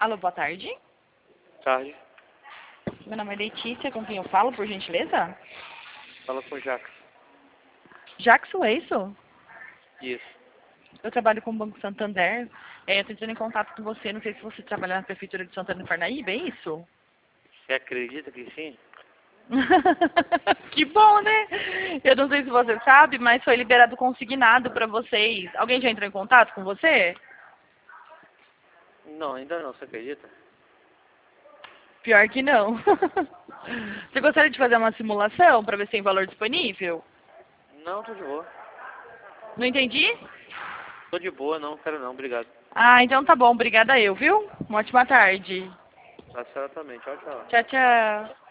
Alô, boa tarde. Tarde. Meu nome é Letícia, com quem eu falo, por gentileza? Fala com o Jacques. Jackson, é isso? Isso. Eu trabalho com o Banco Santander. Eu estou entrando em contato com você. Não sei se você trabalha na Prefeitura de Santana do Parnaíba, é isso? Você acredita que sim? Que bom, né? Eu não sei se você sabe, mas foi liberado consignado para vocês. Alguém já entrou em contato com você? Não, ainda não, você acredita? Pior que não. Você gostaria de fazer uma simulação para ver se tem valor disponível? Não, tô de boa. Não entendi? Tô de boa, não, quero não, obrigado. Ah, então tá bom. Obrigada eu, viu? Uma ótima tarde. Pra senhora também, tchau, tchau. Tchau, tchau.